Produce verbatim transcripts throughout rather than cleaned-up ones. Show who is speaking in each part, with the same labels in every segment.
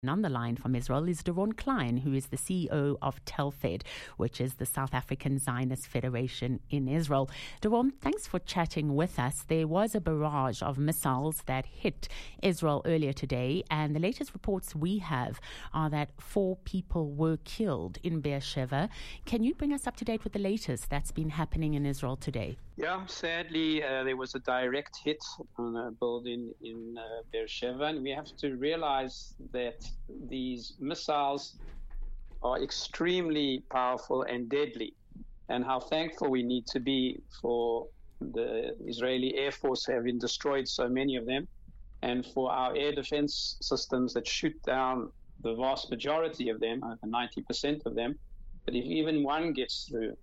Speaker 1: On the line from Israel is Doron Klein, who is the C E O of Telfed, which is the South African Zionist Federation in Israel. Doron, thanks for chatting with us. There was a barrage of missiles that hit Israel earlier today, and the latest reports we have are that four people were killed in Beersheba. Can you bring us up to date with the latest that's been happening in Israel today?
Speaker 2: Yeah, sadly, uh, there was a direct hit on a building in uh, Beersheba, and we have to realize that these missiles are extremely powerful and deadly, and how thankful we need to be for the Israeli Air Force having destroyed so many of them, and for our air defense systems that shoot down the vast majority of them, over ninety percent of them. But if even one gets through,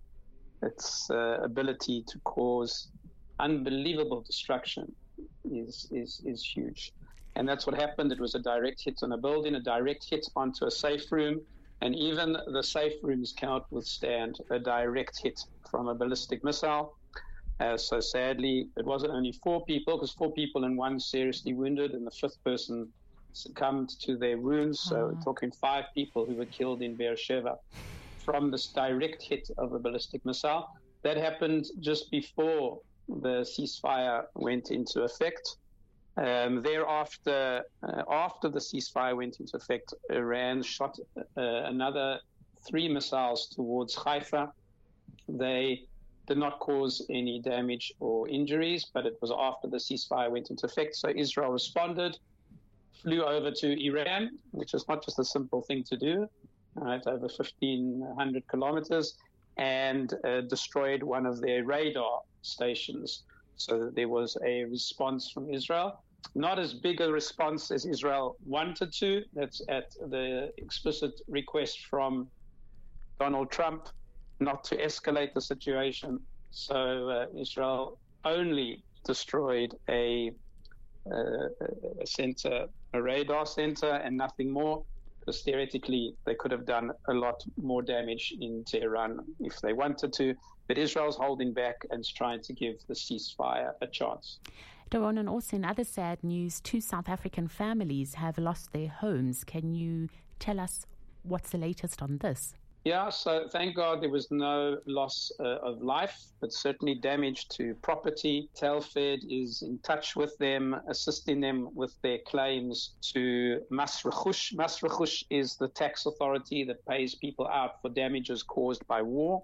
Speaker 2: its uh, ability to cause unbelievable destruction is, is is huge. And that's what happened. It was a direct hit on a building, a direct hit onto a safe room, and even the safe rooms cannot withstand a direct hit from a ballistic missile. Uh, so sadly, it wasn't only four people, because four people and one seriously wounded, and the fifth person succumbed to their wounds. So we're talking five people who were killed in Beersheba from this direct hit of a ballistic missile. That happened just before the ceasefire went into effect. Um, thereafter, uh, after the ceasefire went into effect, Iran shot uh, another three missiles towards Haifa. They did not cause any damage or injuries, but it was after the ceasefire went into effect. So Israel responded, flew over to Iran, which is not just a simple thing to do, right, over fifteen hundred kilometers, and uh, destroyed one of their radar stations. So there was a response from Israel. Not as big a response as Israel wanted to. That's at the explicit request from Donald Trump not to escalate the situation. So uh, Israel only destroyed a, uh, a center, a radar center, and nothing more. Because theoretically, they could have done a lot more damage in Tehran if they wanted to. But Israel's holding back and is trying to give the ceasefire a chance.
Speaker 1: Doron, and also in other sad news, two South African families have lost their homes. Can you tell us what's the latest on this?
Speaker 2: Yeah, so thank God there was no loss uh, of life, but certainly damage to property. Telfed is in touch with them, assisting them with their claims to Mas Rechush. Mas Rechush is the tax authority that pays people out for damages caused by war.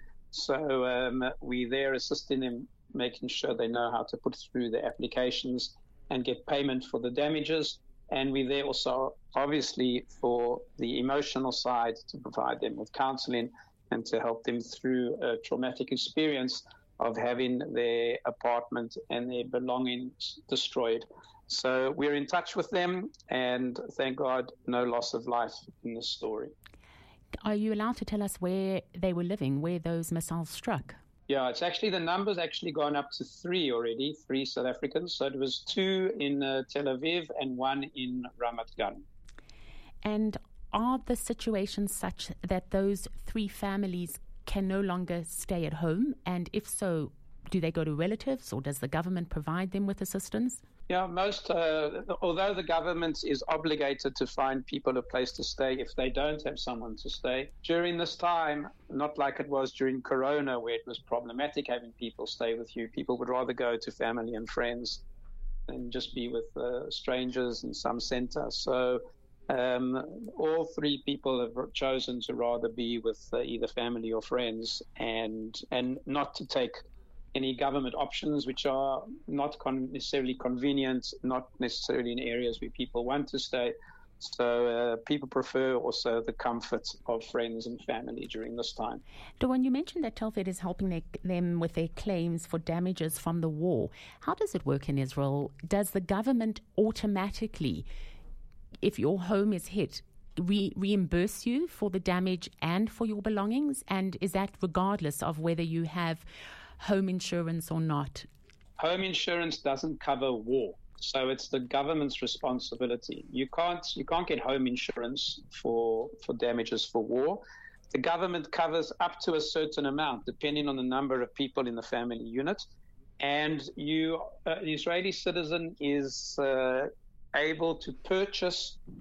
Speaker 2: So um, we there assisting them, making sure they know how to put through the applications and get payment for the damages. And we're there also, obviously, for the emotional side, to provide them with counseling and to help them through a traumatic experience of having their apartment and their belongings destroyed. So we're in touch with them, and thank God, no loss of life in this story.
Speaker 1: Are you allowed to tell us where they were living, where those missiles struck?
Speaker 2: Yeah, it's actually, the number's actually gone up to three already, three South Africans. So it was two in uh, Tel Aviv and one in Ramat Gan.
Speaker 1: And are the situations such that those three families can no longer stay at home? And if so, do they go to relatives, or does the government provide them with assistance?
Speaker 2: Yeah, most, uh, although the government is obligated to find people a place to stay if they don't have someone to stay, during this time, not like it was during Corona where it was problematic having people stay with you, people would rather go to family and friends than just be with uh, strangers in some center. So um, all three people have chosen to rather be with uh, either family or friends, and and not to take any government options which are not con- necessarily convenient, not necessarily in areas where people want to stay. So uh, people prefer also the comfort of friends and family during this time.
Speaker 1: Doron, you mentioned that Telfed is helping their, them with their claims for damages from the war. How does it work in Israel? Does the government automatically, if your home is hit, re- reimburse you for the damage and for your belongings? And is that regardless of whether you have home insurance or not?
Speaker 2: Home insurance doesn't cover war, so it's the government's responsibility. You can't you can't get home insurance for for damages for war. The government covers up to a certain amount, depending on the number of people in the family unit. And you, uh, an Israeli citizen is uh, able to purchase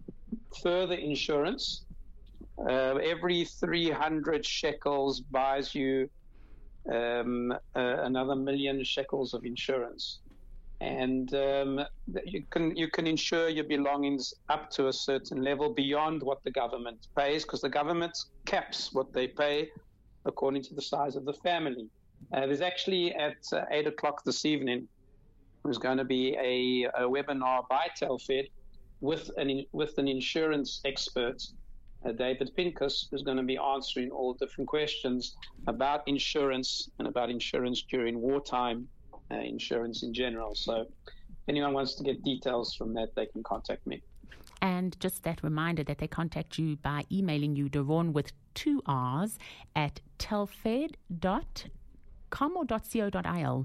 Speaker 2: further insurance. Uh, every three hundred shekels buys you um, uh, another million shekels of insurance. And um, you can you can insure your belongings up to a certain level beyond what the government pays, because the government caps what they pay according to the size of the family. Uh, there's actually at uh, eight o'clock this evening, there's going to be a, a webinar by Telfed with an with an insurance expert, uh, David Pincus, who's going to be answering all different questions about insurance and about insurance during wartime. Uh, insurance in general. So if anyone wants to get details from that, they can contact me.
Speaker 1: And just that reminder that they contact you by emailing you, Doron, with two R's, at telfed dot com or .co.il.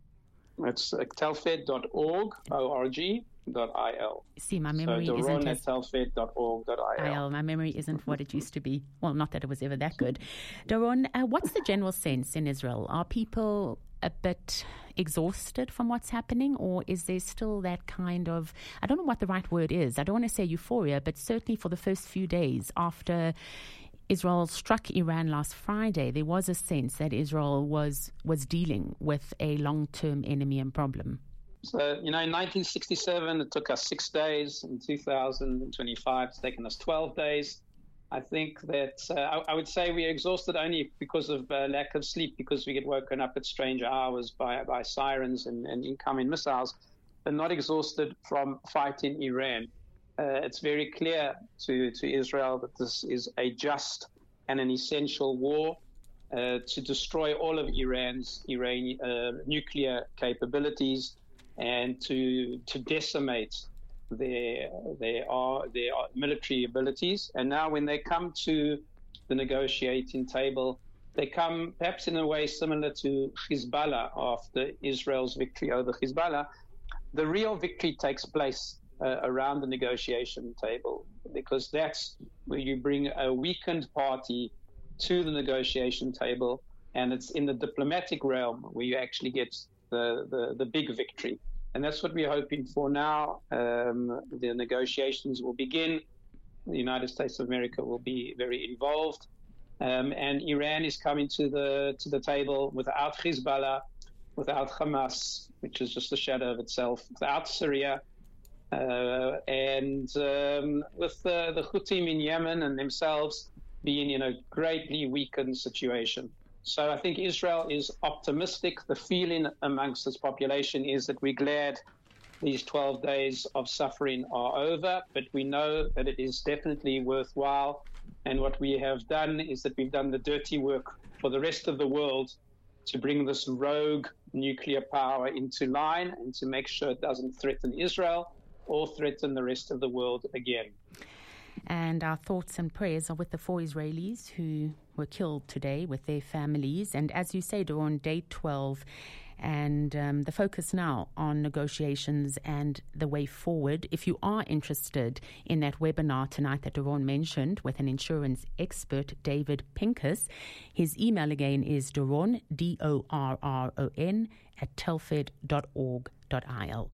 Speaker 2: It's uh, telfed dot org, O R G, dot I L.
Speaker 1: See, my memory
Speaker 2: so
Speaker 1: isn't
Speaker 2: at telfed dot org dot I L.
Speaker 1: My memory isn't what it used to be. Well, not that it was ever that good. Doron, uh, what's the general sense in Israel? Are people a bit exhausted from what's happening, or is there still that kind of, I don't know what the right word is, I don't want to say euphoria, but certainly for the first few days after Israel struck Iran last Friday, there was a sense that Israel was was dealing with a long-term enemy and problem.
Speaker 2: So, you know, in nineteen sixty-seven, it took us six days. In two thousand twenty-five, it's taken us twelve days. I think that uh, I, I would say we are exhausted only because of uh, lack of sleep, because we get woken up at strange hours by, by sirens and, and incoming missiles, but not exhausted from fighting Iran. Uh, it's very clear to, to Israel that this is a just and an essential war uh, to destroy all of Iran's Iran, uh, nuclear capabilities and to to decimate their their their military abilities. And now when they come to the negotiating table, they come perhaps in a way similar to Hezbollah after Israel's victory over Hezbollah. The real victory takes place uh, around the negotiation table, because that's where you bring a weakened party to the negotiation table, and it's in the diplomatic realm where you actually get the, the, the big victory. And that's what we're hoping for now. Um, the negotiations will begin. The United States of America will be very involved. Um, and Iran is coming to the to the table without Hezbollah, without Hamas, which is just a shadow of itself, without Syria, uh, and um, with the, the Houthis in Yemen and themselves being in a greatly weakened situation. So I think Israel is optimistic. The feeling amongst its population is that we're glad these twelve days of suffering are over, but we know that it is definitely worthwhile. And what we have done is that we've done the dirty work for the rest of the world to bring this rogue nuclear power into line and to make sure it doesn't threaten Israel or threaten the rest of the world again.
Speaker 1: And our thoughts and prayers are with the four Israelis who were killed today, with their families. And as you say, Doron, day twelve, and um, the focus now on negotiations and the way forward. If you are interested in that webinar tonight that Doron mentioned with an insurance expert, David Pincus, his email again is Doron, D O R R O N, at telfed dot org dot I L.